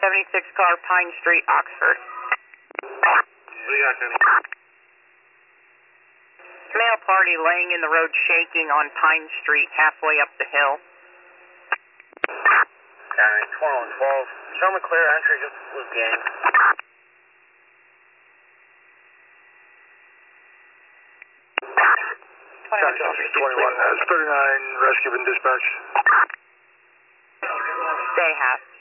76 car, Pine Street, Oxford. What do you got, Kenny? Male party laying in the road shaking on Pine Street, halfway up the hill. Alright, 12. Show me clear entry, just loop game. Officer 21 has 39 rescue and dispatch. Stay half.